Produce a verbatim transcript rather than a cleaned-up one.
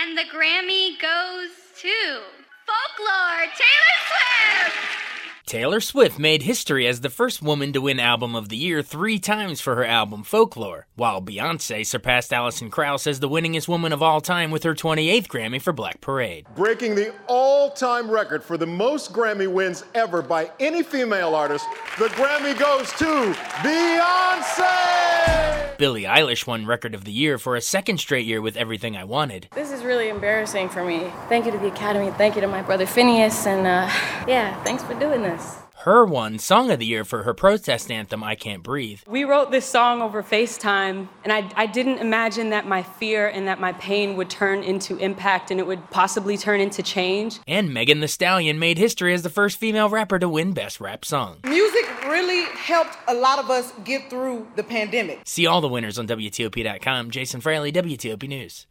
And the Grammy goes to Folklore, Taylor Swift! Taylor Swift made history as the first woman to win Album of the Year three times for her album Folklore, while Beyoncé surpassed Alison Krauss as the winningest woman of all time with her twenty-eighth Grammy for Black Parade. Breaking the all-time record for the most Grammy wins ever by any female artist, the Grammy goes to Beyoncé! Billie Eilish won Record of the Year for a second straight year with Everything I Wanted. This is really embarrassing for me. Thank you to the Academy, thank you to my brother Phineas, and uh, yeah, thanks for doing this. Her won Song of the Year for her protest anthem, I Can't Breathe. We wrote this song over FaceTime, and I, I didn't imagine that my fear and that my pain would turn into impact and it would possibly turn into change. And Megan Thee Stallion made history as the first female rapper to win Best Rap Song. Music really helped a lot of us get through the pandemic. See all the winners on W T O P dot com. Jason Fraley, W T O P News.